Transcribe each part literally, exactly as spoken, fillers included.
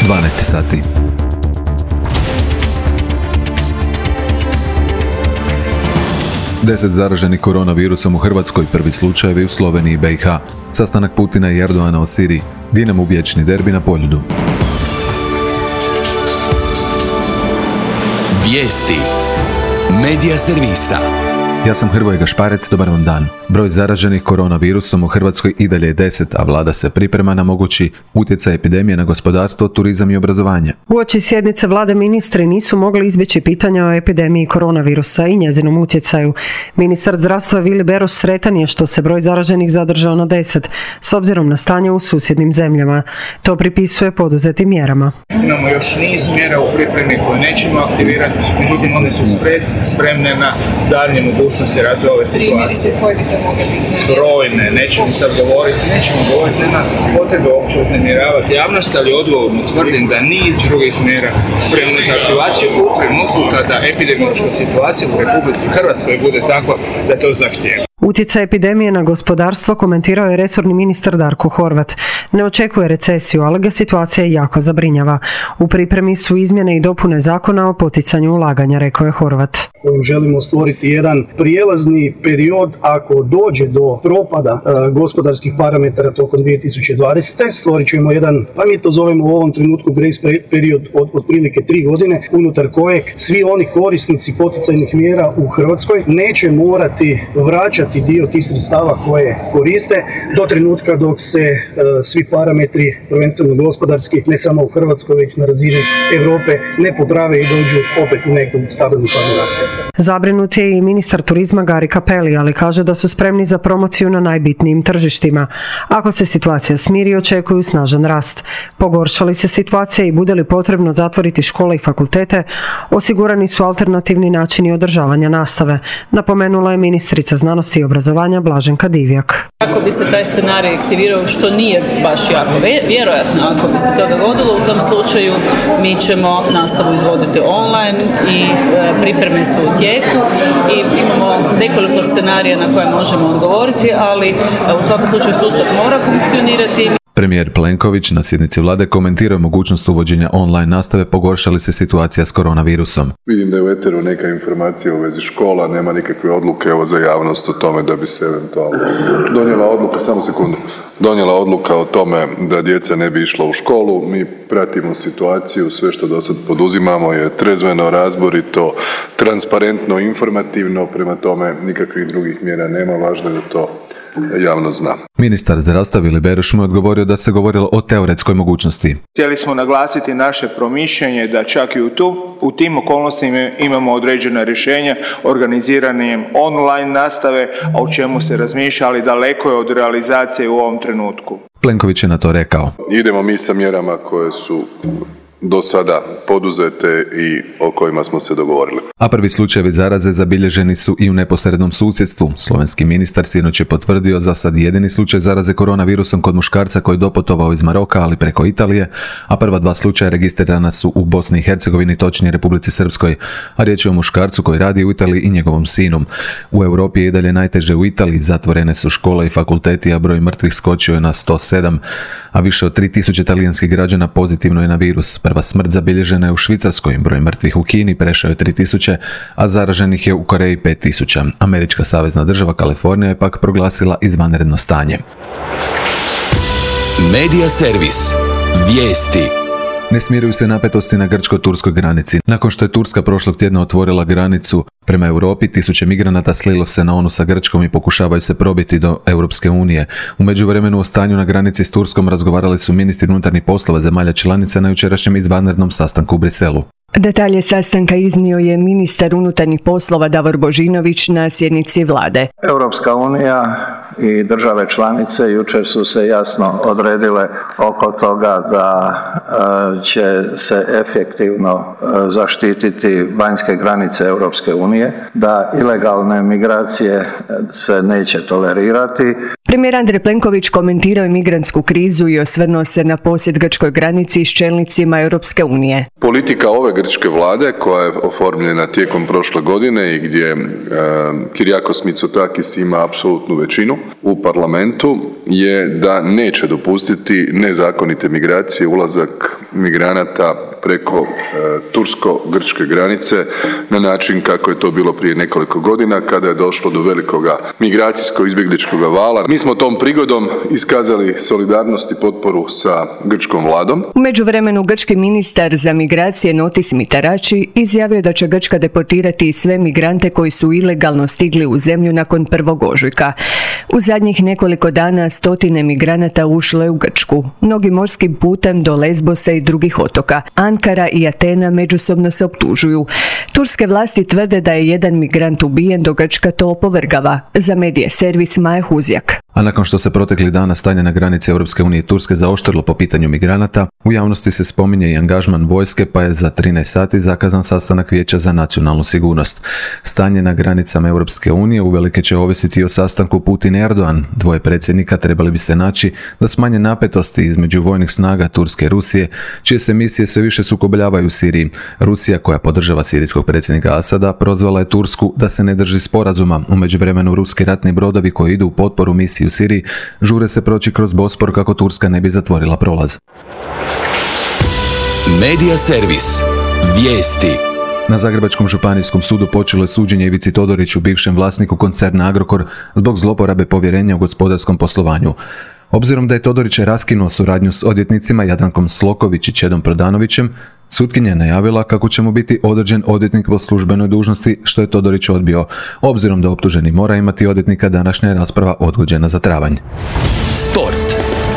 dvanaest sati. Deset zaraženih koronavirusom u Hrvatskoj, prvi slučajevi u Sloveniji i B i H. Sastanak Putina i Erdogana o Siriji. Dinamo vječni derbi na Poljudu. Vijesti Medija servisa. Ja sam Hrvoje Gašparec, dobar vam dan. Broj zaraženih koronavirusom u Hrvatskoj i dalje je deset, a vlada se priprema na mogući utjecaj epidemije na gospodarstvo, turizam i obrazovanje. Uoči sjednice vlade ministri nisu mogli izbjeći pitanja o epidemiji koronavirusa i njezinom utjecaju. Ministar zdravstva Vili Beroš sretan je što se broj zaraženih zadržao na deset, s obzirom na stanje u susjednim zemljama. To pripisuje poduzetim mjerama. Imamo još niz mjera u pripremi koje nećemo aktivirati, međutim one su spremne na daljnje mogućnosti razvoja ove situacije. Brojne, nećemo sad govoriti, nećemo govoriti, nema potrebe uopće uznemiravati javnost, ali odgovorno tvrdim da niz drugih mjera spremno za aktivaciju u trenutku kada epidemiološka situacija u Republici Hrvatskoj bude takva da to zahtijeva. Utjecaj epidemije na gospodarstvo komentirao je resorni ministar Darko Horvat. Ne očekuje recesiju, ali ga situacija jako zabrinjava. U pripremi su izmjene i dopune zakona o poticanju ulaganja, rekao je Horvat. Želimo stvoriti jedan prijelazni period ako dođe do propada e, gospodarskih parametara tokom dvije tisuće dvadesete. Stvorit ćemo jedan, pa mi to zovemo u ovom trenutku grace period od otprilike tri godine, unutar kojeg svi oni korisnici poticajnih mjera u Hrvatskoj neće morati vraćati dio tih sredstava koje koriste do trenutka dok se e, svi parametri, prvenstveno gospodarski, ne samo u Hrvatskoj, već na razini Europe, ne poprave i dođu opet u neku stabilnu fazu rasta. Zabrinut je i ministar turizma Gari Cappelli, ali kaže da su spremni za promociju na najbitnijim tržištima. Ako se situacija smiri, očekuju snažan rast. Pogorša li se situacija i bude li potrebno zatvoriti škole i fakultete, osigurani su alternativni načini održavanja nastave, napomenula je ministrica znanosti i obrazovanja Blaženka Divjak. Ako bi se taj scenarij aktivirao, što nije baš jako vjerojatno, ako bi se to dogodilo, u tom slučaju mi ćemo nastavu izvoditi online i pripreme su u tijeku i imamo nekoliko scenarija na koje možemo odgovoriti, ali u svakom slučaju sustav mora funkcionirati. Premijer Plenković na sjednici vlade komentirao mogućnost uvođenja online nastave, pogorša li se situacija s koronavirusom. Vidim da je u eteru neka informacija u vezi škola, nema nikakve odluke evo za javnost o tome da bi se eventualno donijela odluka, samo sekundu, donijela odluka o tome da djeca ne bi išla u školu. Mi pratimo situaciju, sve što do sad poduzimamo je trezveno, razborito, transparentno, informativno, prema tome nikakvih drugih mjera nema, važno je da to javno zna. Ministar zdravstva Vili Beroš mu je odgovorio da se govorilo o teoretskoj mogućnosti. Htjeli smo naglasiti naše promišljanje da čak i u, tu, u tim okolnostima imamo određena rješenja organiziranjem online nastave, a o čemu se razmišlja, ali daleko je od realizacije u ovom trenutku. Plenković je na to rekao. Idemo mi sa mjerama koje su do sada poduzete i o kojima smo se dogovorili. A prvi slučajevi zaraze zabilježeni su i u neposrednom susjedstvu. Slovenski ministar sinoć je potvrdio za sad jedini slučaj zaraze koronavirusom kod muškarca koji je doputovao iz Maroka, ali preko Italije, a prva dva slučaja registrirana su u Bosni i Hercegovini, točnije Republici Srpskoj, a riječ je o muškarcu koji radi u Italiji i njegovom sinu. U Europi je i dalje najteže u Italiji, zatvorene su škole i fakulteti, a broj mrtvih skočio je na sto sedam, a više od tri tisuće talijanskih građana pozitivno je na virus. Prva smrt zabilježena je u Švicarskoj, broj mrtvih u Kini prešao je tri tisuće, a zaraženih je u Koreji pet tisuća. Američka savezna država Kalifornija je pak proglasila izvanredno stanje. Medija servis. Vijesti. Ne smiruju se napetosti na grčko-turskoj granici. Nakon što je Turska prošlog tjedna otvorila granicu prema Europi, tisuće migranata slilo se na onu sa Grčkom i pokušavaju se probiti do Europske unije. U međuvremenu o stanju na granici s Turskom razgovarali su ministri unutarnjih poslova zemalja članica na jučerašnjem izvanrednom sastanku u Briselu. Detalje sastanka iznio je ministar unutarnjih poslova Davor Božinović na sjednici vlade. Europska unija i države članice jučer su se jasno odredile oko toga da će se efektivno zaštititi vanjske granice Europske unije, da ilegalne migracije se neće tolerirati. Premijer Andrej Plenković komentirao je migrantsku krizu i osvrnuo se na posjet grčkoj granici s čelnicima Europske unije. Politika ove grčke vlade, koja je oformljena tijekom prošle godine i gdje e, Kyriakos Mitsotakis ima apsolutnu većinu u parlamentu, je da neće dopustiti nezakonite migracije, ulazak dolazak migranata preko e, tursko-grčke granice na način kako je to bilo prije nekoliko godina kada je došlo do velikoga migracijsko-izbjegličkog vala. Mi smo tom prigodom iskazali solidarnost i potporu sa grčkom vladom. U međuvremenu grčki ministar za migracije Notis Mitarači izjavio da će Grčka deportirati sve migrante koji su ilegalno stigli u zemlju nakon prvog ožujka. U zadnjih nekoliko dana stotine migranata ušlo je u Grčku, mnogi morskim putem do Lesbosa i drugih otoka. Ankara i Atena međusobno se optužuju. Turske vlasti tvrde da je jedan migrant ubijen, dok Grčka to opovrgava. Za medije servis Maja Huzjak. A nakon što se protekli dana stanje na granici Europske unije i Turske zaoštrilo po pitanju migranata, u javnosti se spominje i angažman vojske, pa je za trinaest sati zakazan sastanak Vijeća za nacionalnu sigurnost. Stanje na granicama Europske unije uvelike će ovisiti o sastanku Putin-Erdogan. Dvoje predsjednika trebali bi se naći da smanje napetosti između vojnih snaga Turske i Rusije, čije se misije sve više sukobljavaju u Siriji. Rusija, koja podržava sirijskog predsjednika Asada, prozvala je Tursku da se ne drži sporazuma. U međuvremenu ruski ratni brodovi koji idu u potporu misiji u Siriji žure se proći kroz Bospor kako Turska ne bi zatvorila prolaz. Medija servis. Vijesti. Na Zagrebačkom županijskom sudu počelo je suđenje Ivici Todoriću, bivšem vlasniku koncerna Agrokor, zbog zloporabe povjerenja u gospodarskom poslovanju. Obzirom da je Todorić raskinuo suradnju s odvjetnicima Jadrankom Sloković i Čedom Prodanovićem, sutkinja je najavila kako će mu biti određen odvjetnik po službenoj dužnosti, što je Todorić odbio. Obzirom da optuženi mora imati odvjetnika, današnja je rasprava odgođena za travanj. Sport.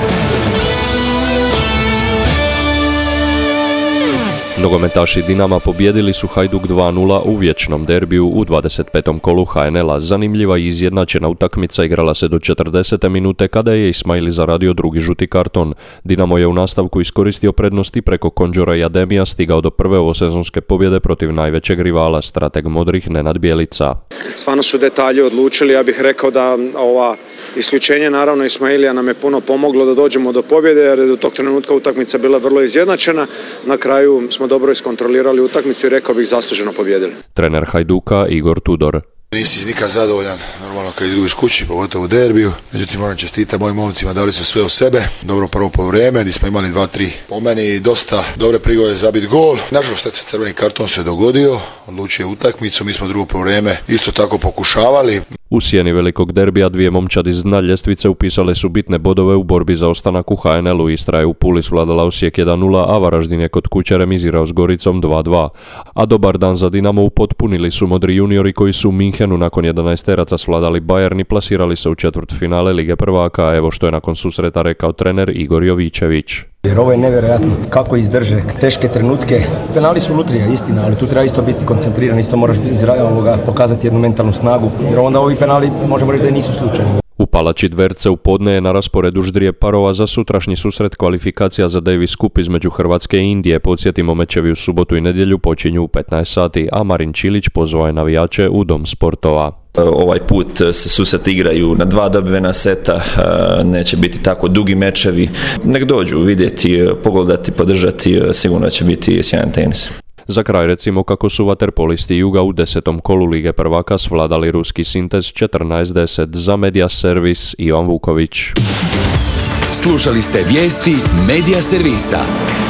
Nogometaši Dinama pobijedili su Hajduk dva nula u vječnom derbiju u dvadeset petom kolu ha en el a. Zanimljiva i izjednačena utakmica igrala se do četrdesete minute kada je Ismaili zaradio drugi žuti karton. Dinamo je u nastavku iskoristio prednosti preko Konđora i Ademija, stigao do prve ovosezonske pobjede protiv najvećeg rivala, strateg modrih Nenad Bjelica. Stvarno su detalji odlučili, ja bih rekao da ova isključenje naravno Ismailija nam je puno pomoglo da dođemo do pobjede, jer je do tog trenutka utakmica bila vrlo izjednačena. Na kraju smo dobro iskontrolirali utakmicu i rekao bih zasluženo pobjedili. Trener Hajduka Igor Tudor. Nisi nikad zadovoljan, normalno kad izgubiš kući, pogotovo u derbiju. Međutim, moram čestitati mojim momcima, dali su sve od sebe. Dobro prvo poluvreme, gdje smo imali dva tri po meni, dosta dobre prigode za zabit gol. Nažalost, crveni karton se dogodio, odlučio utakmicu, mi smo drugo poluvreme isto tako pokušavali. U sjeni velikog derbija dvije momčadi iz dna ljestvice upisale su bitne bodove u borbi za ostanak u ha en el u. Istra je u Puli svladala Osijek jedan nula, a Varaždin je kod kuće remizirao s Goricom dva dva. A dobar dan za Dinamo upotpunili su modri juniori koji su u Minhenu nakon jedanaesteraca svladali Bayern i plasirali se u četvrtfinale Lige prvaka. Evo što je nakon susreta rekao trener Igor Jovićević. Jer ovo je nevjerojatno kako izdrže teške trenutke. Penali su lutrija, istina, ali tu treba isto biti koncentriran, isto moraš ovoga, pokazati jednu mentalnu snagu, jer onda ovi penali možemo reći da nisu slučajni. U Palači Dverce u podne je na rasporedu ždrije parova za sutrašnji susret kvalifikacija za Davis Cup između Hrvatske i Indije. Podsjetimo, mečevi u subotu i nedjelju počinju u petnaest sati, a Marin Čilić pozvao je navijače u Dom sportova. Ovaj put se susret igraju na dva dobivena seta, neće biti tako dugi mečevi. Nek dođu vidjeti, pogledati, podržati, sigurno će biti sjajan tenis. Za kraj recimo kako su vaterpolisti Juga u desetom kolu Lige prvaka svladali ruski Sintez četrnaest deset. Za Medija servis Ivan Vuković. Slušali ste vijesti Medija servisa.